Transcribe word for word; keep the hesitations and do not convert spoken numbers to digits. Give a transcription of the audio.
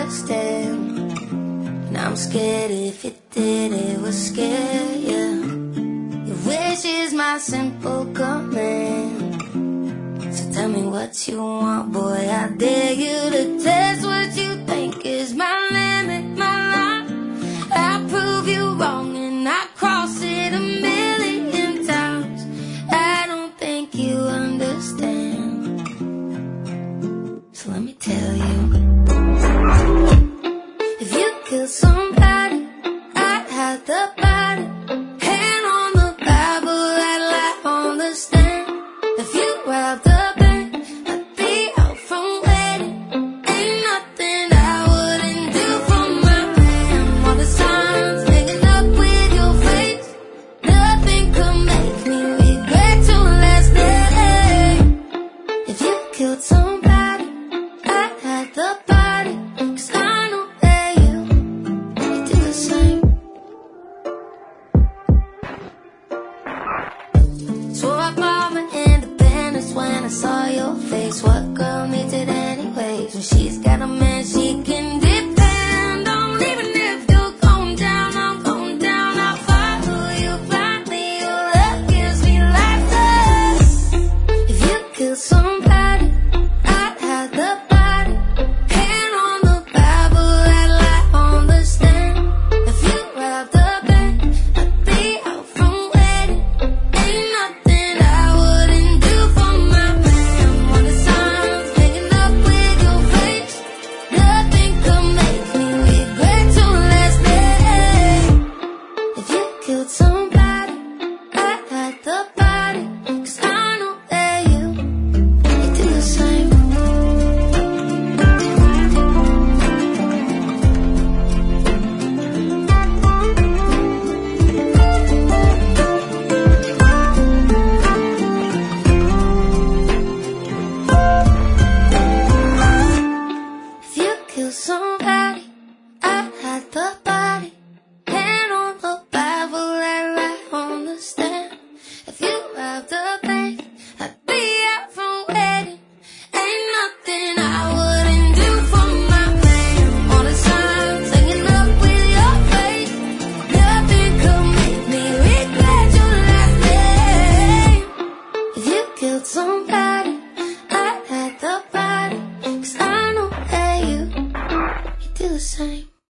understand. And I'm scared if it did, it would scare you. Your wish is my simple command. So tell me what you want, boy, I dare you to test what you think is my limit, my line. I'll prove you wrong.